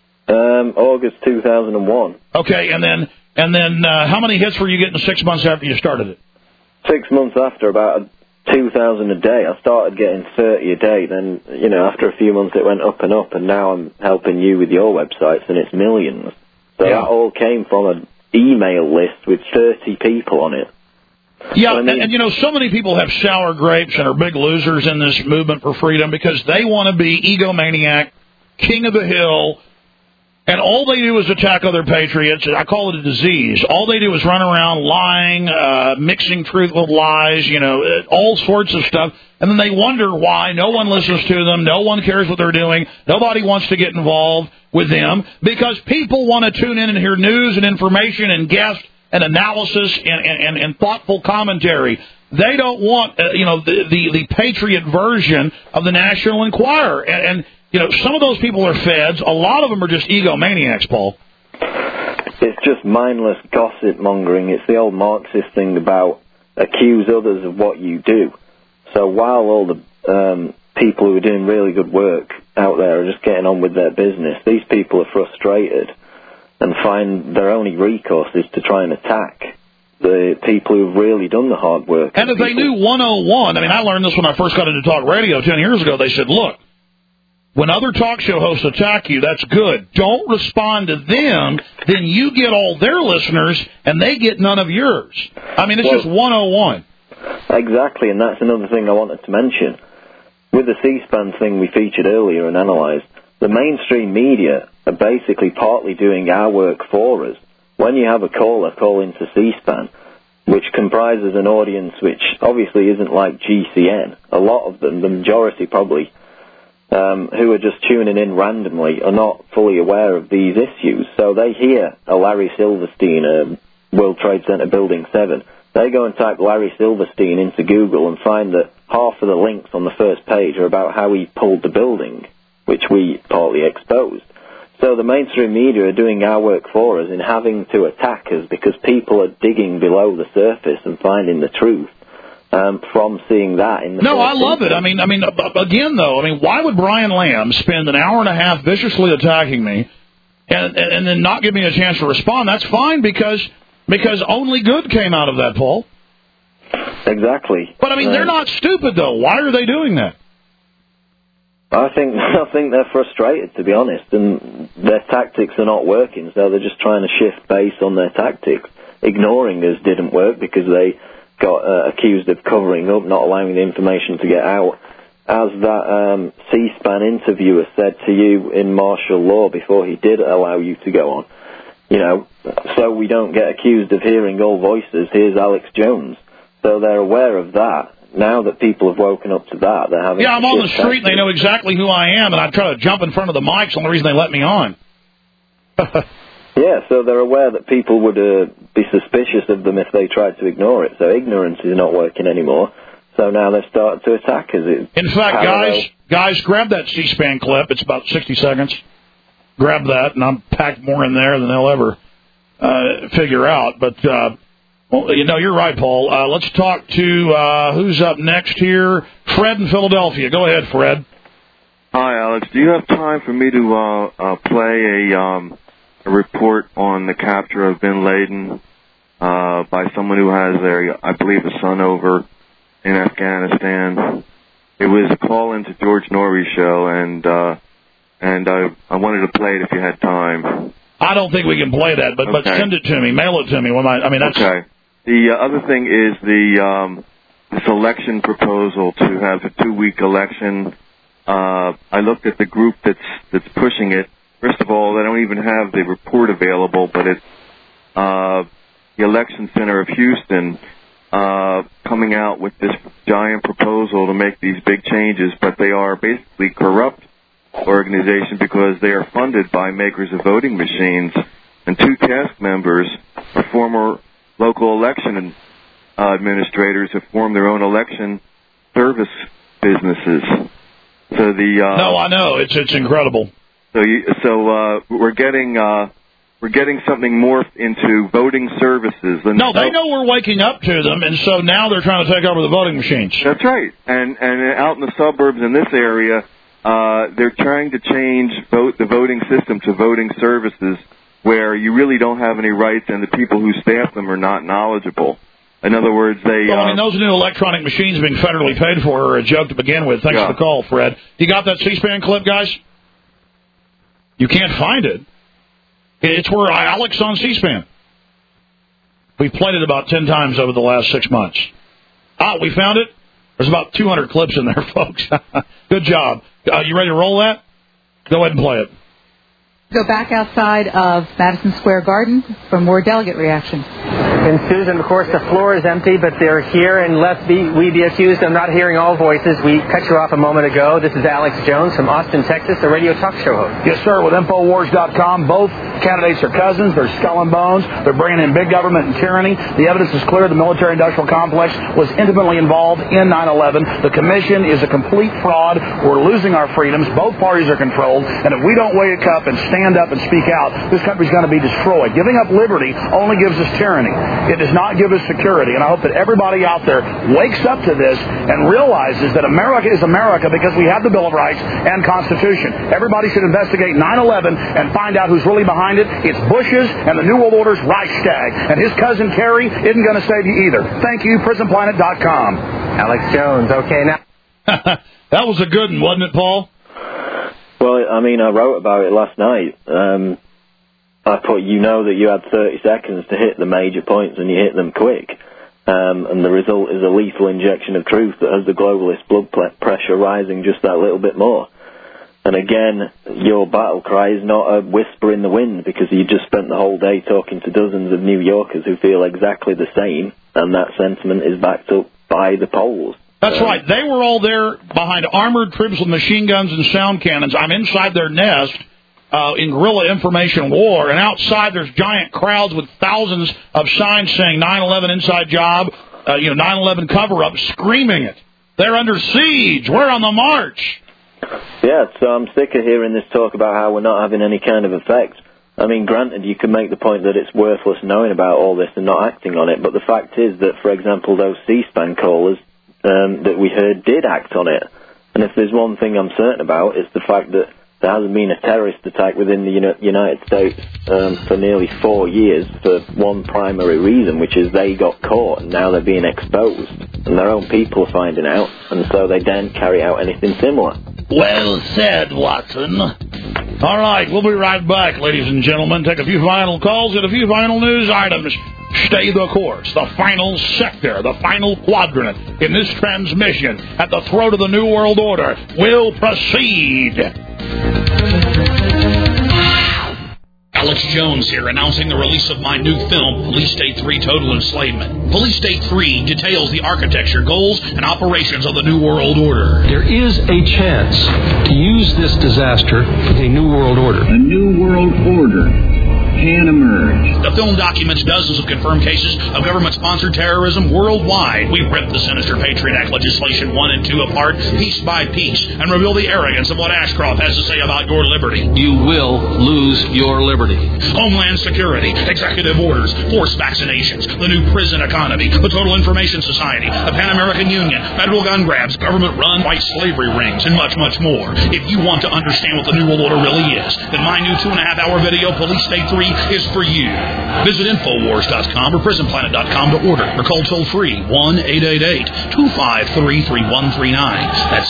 August 2001. Okay, and then how many hits were you getting 6 months after you started it? 6 months after, about 2,000 a day. I started getting 30 a day. Then, after a few months it went up and up, and now I'm helping you with your websites, and it's millions. So that all came from an email list with 30 people on it. Yeah, and so many people have sour grapes and are big losers in this movement for freedom because they want to be egomaniac, king of the hill, and all they do is attack other patriots. I call it a disease. All they do is run around lying, mixing truth with lies, all sorts of stuff, and then they wonder why no one listens to them, no one cares what they're doing, nobody wants to get involved with them because people want to tune in and hear news and information and guests and analysis and thoughtful commentary. They don't want, the patriot version of the National Enquirer. And some of those people are feds. A lot of them are just egomaniacs, Paul. It's just mindless gossip mongering. It's the old Marxist thing about accuse others of what you do. So while all the people who are doing really good work out there are just getting on with their business, these people are frustrated and find their only recourse is to try and attack the people who've really done the hard work. And if they knew 101, I learned this when I first got into talk radio 10 years ago. They said, look, when other talk show hosts attack you, that's good. Don't respond to them, then you get all their listeners, and they get none of yours. It's just 101. Exactly, and that's another thing I wanted to mention. With the C-SPAN thing we featured earlier and analysed, the mainstream media are basically partly doing our work for us. When you have a caller call into C-SPAN, which comprises an audience which obviously isn't like GCN, a lot of them, the majority probably, who are just tuning in randomly, are not fully aware of these issues. So they hear a Larry Silverstein, World Trade Center Building 7. They go and type Larry Silverstein into Google and find that half of the links on the first page are about how he pulled the building, which we partly exposed. So the mainstream media are doing our work for us in having to attack us because people are digging below the surface and finding the truth from seeing that in the No, I love it. I mean, again, though, why would Brian Lamb spend an hour and a half viciously attacking me and then not give me a chance to respond? That's fine because only good came out of that, Paul. Exactly. But, they're not stupid, though. Why are they doing that? I think they're frustrated, to be honest, and their tactics are not working, so they're just trying to shift base on their tactics. Ignoring us didn't work because they got accused of covering up, not allowing the information to get out. As that C-SPAN interviewer said to you in martial law before he did allow you to go on, so we don't get accused of hearing all voices, here's Alex Jones. So they're aware of that. Now that people have woken up to that, they're having... Yeah, I'm on the street and they know exactly who I am, and I try to jump in front of the mics. The only reason they let me on. Yeah, so they're aware that people would be suspicious of them if they tried to ignore it. So ignorance is not working anymore. So now they've started to attack us. In fact, guys, grab that C-SPAN clip. It's about 60 seconds. Grab that, and I'm packed more in there than they'll ever figure out. But... well, you're right, Paul. Let's talk to who's up next here. Fred in Philadelphia. Go ahead, Fred. Hi, Alex. Do you have time for me to play a report on the capture of bin Laden by someone who has I believe, a son over in Afghanistan? It was a call into George Norrie's show, and I wanted to play it if you had time. I don't think we can play that, but send it to me. Mail it to me. That's... Okay. The other thing is this election proposal to have a 2-week election. I looked at the group that's pushing it. First of all, they don't even have the report available, but it's the Election Center of Houston coming out with this giant proposal to make these big changes, but they are basically corrupt organization because they are funded by makers of voting machines, and 2 cast members are former local election administrators have formed their own election service businesses. So no, I know it's incredible. So we're getting something morphed into voting services. No, they know we're waking up to them, and so now they're trying to take over the voting machines. That's right. And out in the suburbs in this area, they're trying to change the voting system to voting services, where you really don't have any rights and the people who staff them are not knowledgeable. In other words, those new electronic machines being federally paid for are a joke to begin with. Thanks for the call, Fred. You got that C-SPAN clip, guys? You can't find it. It's where Alex on C-SPAN. We've played it about 10 times over the last 6 months. We found it. There's about 200 clips in there, folks. Good job. You ready to roll that? Go ahead and play it. Go back outside of Madison Square Garden for more delegate reaction. And Susan, of course, the floor is empty, but they're here, and lest we be accused of not hearing all voices, we cut you off a moment ago. This is Alex Jones from Austin, Texas, a radio talk show host. Yes, sir, with Infowars.com. Both candidates are cousins. They're skull and bones. They're bringing in big government and tyranny. The evidence is clear. The military-industrial complex was intimately involved in 9/11. The commission is a complete fraud. We're losing our freedoms. Both parties are controlled, and if we don't wake up and stand up and speak out, this country's going to be destroyed. Giving up liberty only gives us tyranny. It does not give us security, and I hope that everybody out there wakes up to this and realizes that America is America because we have the Bill of Rights and Constitution. Everybody should investigate 9/11 and find out who's really behind it. It's Bush's and the New World Order's Reichstag, and his cousin Kerry isn't going to save you either. Thank you, PrisonPlanet.com. Alex Jones. Okay, now. That was a good one, wasn't it, Paul? Well, I wrote about it last night. I put, that you had 30 seconds to hit the major points and you hit them quick. And the result is a lethal injection of truth that has the globalist blood pressure rising just that little bit more. And again, your battle cry is not a whisper in the wind because you just spent the whole day talking to dozens of New Yorkers who feel exactly the same, and that sentiment is backed up by the polls. That's right. They were all there behind armored troops with machine guns and sound cannons. I'm inside their nest. in guerrilla information war, and outside there's giant crowds with thousands of signs saying 9/11 inside job, 9/11 cover-up, screaming it. They're under siege. We're on the march. Yeah, so I'm sick of hearing this talk about how we're not having any kind of effect. I mean, granted, you can make the point that it's worthless knowing about all this and not acting on it, but the fact is that, for example, those C-SPAN callers that we heard did act on it. And if there's one thing I'm certain about, it's the fact that there hasn't been a terrorist attack within the United States for nearly 4 years for one primary reason, which is they got caught and now they're being exposed. And their own people are finding out, and so they daren't carry out anything similar. Well said, Watson. All right, we'll be right back, ladies and gentlemen. Take a few final calls and a few final news items. Stay the course. The final sector, the final quadrant in this transmission at the throat of the New World Order will proceed. Alex Jones here, announcing the release of my new film, Police State 3 Total Enslavement. Police State 3 details the architecture, goals, and operations of the New World Order. There is a chance to use this disaster for a New World Order. A New World Order can emerge. The film documents dozens of confirmed cases of government-sponsored terrorism worldwide. We rip the sinister Patriot Act legislation 1 and 2 apart, piece by piece, and reveal the arrogance of what Ashcroft has to say about your liberty. You will lose your liberty. Homeland Security, executive orders, forced vaccinations, the new prison economy, the Total Information Society, the Pan-American Union, federal gun grabs, government-run white slavery rings, and much, much more. If you want to understand what the New World Order really is, then my new 2.5-hour video, Police State 3, is for you. Visit Infowars.com or PrisonPlanet.com to order, or call toll-free 1-888-253-3139. That's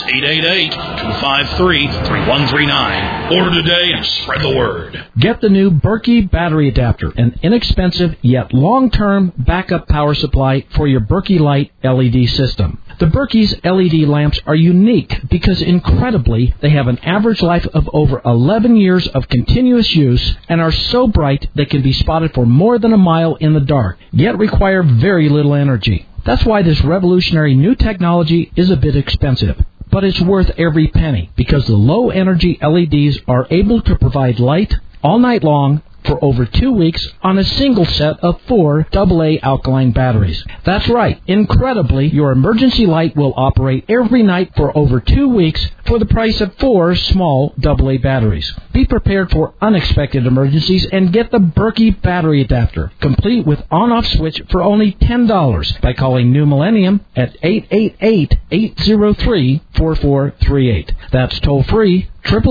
888-253-3139. Order today and spread the word. Get the new Berkey battery adapter, an inexpensive yet long-term backup power supply for your Berkey Light LED system. The Berkey's LED lamps are unique because, incredibly, they have an average life of over 11 years of continuous use and are so bright they can be spotted for more than a mile in the dark, yet require very little energy. That's why this revolutionary new technology is a bit expensive. But it's worth every penny because the low-energy LEDs are able to provide light all night long for over 2 weeks on a single set of 4 AA alkaline batteries. That's right. Incredibly, your emergency light will operate every night for over 2 weeks for the price of 4 small AA batteries. Be prepared for unexpected emergencies and get the Berkey battery adapter, complete with on-off switch for only $10 by calling New Millennium at 888-803-4438. That's toll-free,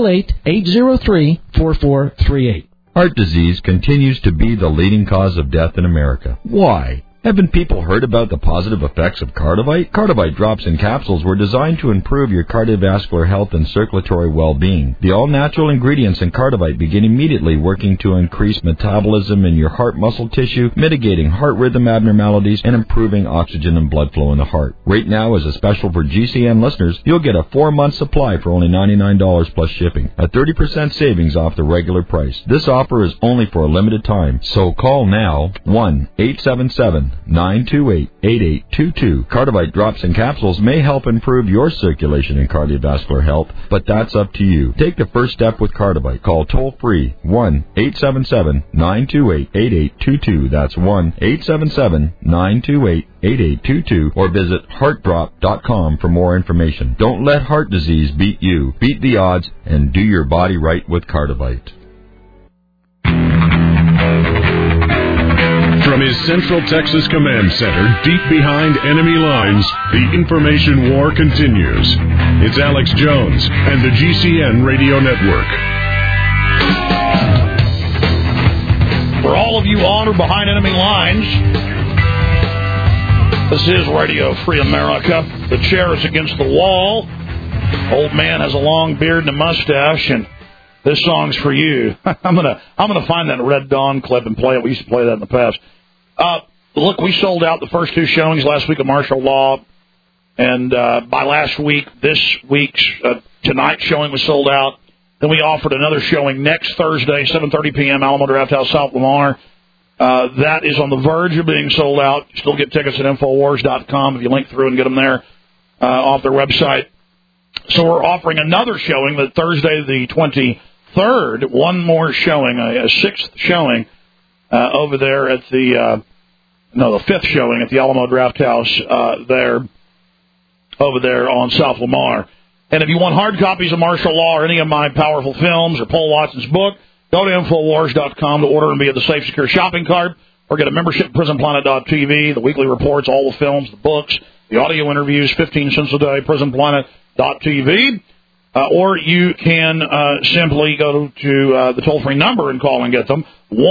888-803-4438. Heart disease continues to be the leading cause of death in America. Why? Haven't people heard about the positive effects of Cardivite? Cardivite drops and capsules were designed to improve your cardiovascular health and circulatory well-being. The all-natural ingredients in Cardivite begin immediately working to increase metabolism in your heart muscle tissue, mitigating heart rhythm abnormalities, and improving oxygen and blood flow in the heart. Right now, as a special for GCN listeners, you'll get a 4-month supply for only $99 plus shipping, a 30% savings off the regular price. This offer is only for a limited time, so call now, 1-877-928-8822. Cardivite drops and capsules may help improve your circulation and cardiovascular health, but that's up to you. Take the first step with Cardivite. Call toll-free 1-877-928-8822. That's 1-877-928-8822. Or visit heartdrop.com for more information. Don't let heart disease beat you. Beat the odds and do your body right with Cardivite. From his Central Texas Command Center, deep behind enemy lines, the information war continues. It's Alex Jones and the GCN Radio Network. For all of you on or behind enemy lines, this is Radio Free America. The chair is against the wall. Old man has a long beard and a mustache, and this song's for you. I'm gonna find that Red Dawn clip and play it. We used to play that in the past. Look, we sold out the first 2 showings last week of Martial Law, and by last week, this week's tonight's showing was sold out. Then we offered another showing next Thursday, 7:30 p.m., Alamo Draft House, South Lamar. That is on the verge of being sold out. You still get tickets at Infowars.com if you link through and get them there off their website. So we're offering another showing that Thursday the 24th one more showing, a sixth showing over there at the fifth showing at the Alamo Draft House over there on South Lamar. And if you want hard copies of Martial Law or any of my powerful films or Paul Watson's book, go to Infowars.com to order and be at the Safe Secure shopping cart, or get a membership at PrisonPlanet.tv, the weekly reports, all the films, the books, the audio interviews, 15 cents a day, PrisonPlanet.tv. Or you can simply go to the toll-free number and call and get them,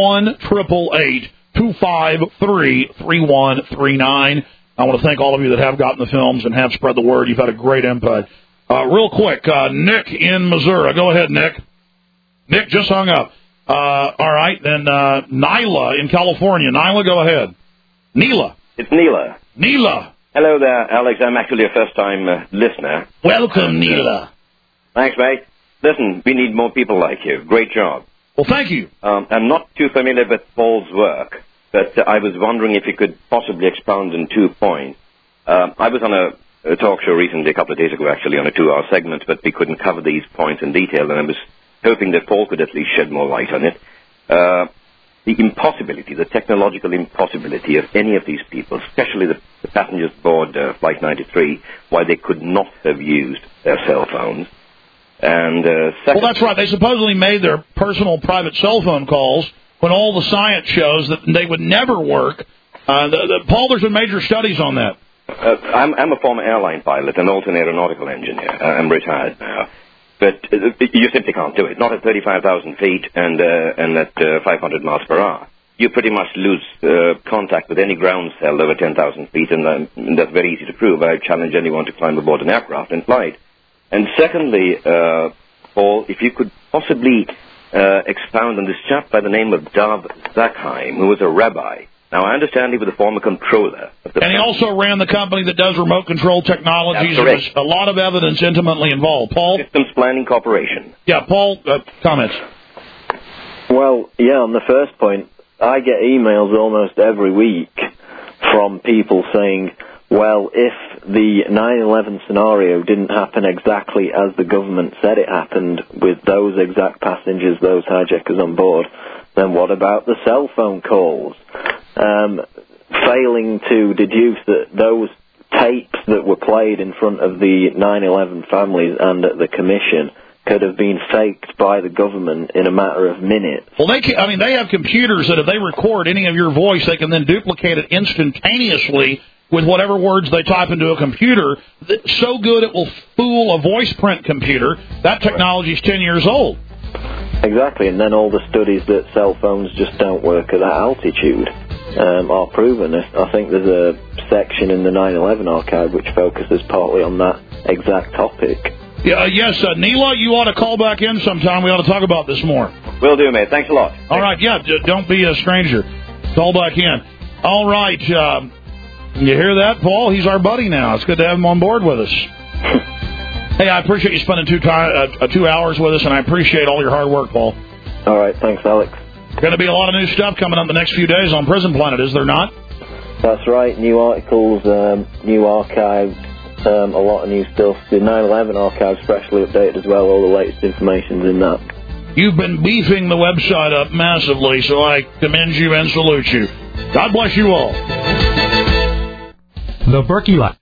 1-888-253-3139. I want to thank all of you that have gotten the films and have spread the word. You've had a great input. Real quick, Nick in Missouri. Go ahead, Nick. Nick just hung up. All right, then Nyla in California. Nyla, go ahead. Neela. It's Neela. Neela. Hello there, Alex. I'm actually a first-time listener. Welcome, Neela. Thanks, mate. Listen, we need more people like you. Great job. Well, thank you. I'm not too familiar with Paul's work, but I was wondering if you could possibly expound on 2 points. I was on a talk show recently, a couple of days ago, actually, on a 2-hour segment, but we couldn't cover these points in detail, and I was hoping that Paul could at least shed more light on it. The impossibility, the technological impossibility of any of these people, especially the passengers aboard Flight 93, why they could not have used their cell phones. And well, that's right. They supposedly made their personal private cell phone calls when all the science shows that they would never work. Paul, there's been major studies on that. I'm a former airline pilot and also an aeronautical engineer. I'm retired now. But you simply can't do it. Not at 35,000 feet and at 500 miles per hour. You pretty much lose contact with any ground cell over 10,000 feet, and that's very easy to prove. I challenge anyone to climb aboard an aircraft and fly it. And secondly, Paul, if you could possibly expound on this chap by the name of Dov Zakheim, who was a rabbi. Now, I understand he was a former controller. And he also ran the company that does remote control technologies. That's correct. There's a lot of evidence intimately involved. Paul? Systems Planning Corporation. Yeah, Paul, comments. Well, yeah, on the first point, I get emails almost every week from people saying, well, if the 9/11 scenario didn't happen exactly as the government said it happened with those exact passengers, those hijackers on board, then what about the cell phone calls? Failing to deduce that those tapes that were played in front of the 9/11 families and at the commission could have been faked by the government in a matter of minutes. Well, they have computers that if they record any of your voice, they can then duplicate it instantaneously with whatever words they type into a computer. So good it will fool a voice print computer. That technology is 10 years old. Exactly, and then all the studies that cell phones just don't work at that altitude are proven. I think there's a section in the 9/11 archive which focuses partly on that exact topic. Yes, Neela, you ought to call back in sometime. We ought to talk about this more. Will do, mate. Thanks a lot. All right, yeah, don't be a stranger. Call back in. All right, you hear that, Paul? He's our buddy now. It's good to have him on board with us. Hey, I appreciate you spending 2 hours with us, and I appreciate all your hard work, Paul. All right, thanks, Alex. Going to be a lot of new stuff coming up the next few days on Prison Planet, is there not? That's right. New articles, new archives, a lot of new stuff. The 9/11 archives freshly updated as well. All the latest information's in that. You've been beefing the website up massively, so I commend you and salute you. God bless you all. The Berkey Life.